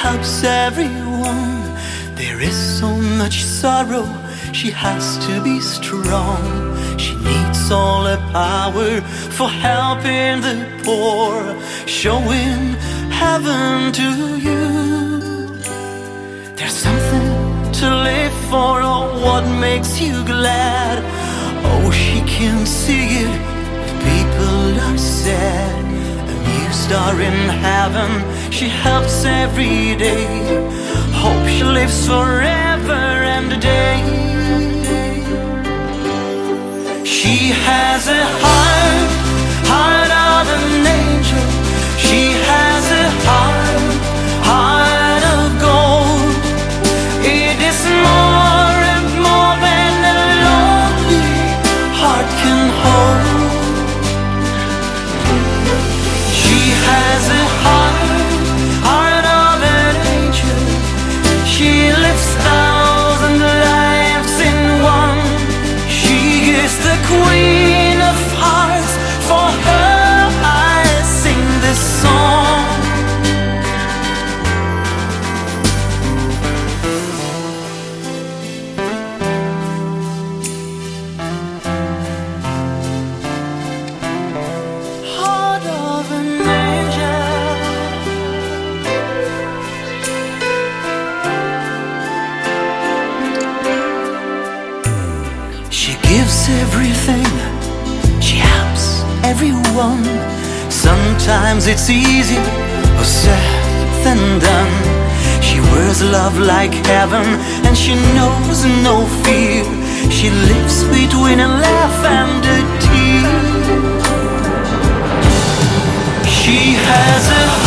helps everyone. There is so much sorrow, she has to be strong. She needs all her power for helping the poor, showing heaven to you. There's something to live for, or what makes you glad. Oh, she can see it if people are sad. A new star in heaven, she helps every day. Hope she lives forever and a day. She has a heart, heart of an angel. She has a heart, heart of gold. It is more and more than a lonely heart can hold. She has a heart, heart of an angel. She lives 1,000 lives in one. She is the queen of hearts. For her I sing this song. Heart of an angel. She gives everything, she helps everyone. Sometimes it's easier or said than done. She wears love like heaven, and she knows no fear. She lives between a laugh and a tear. She has a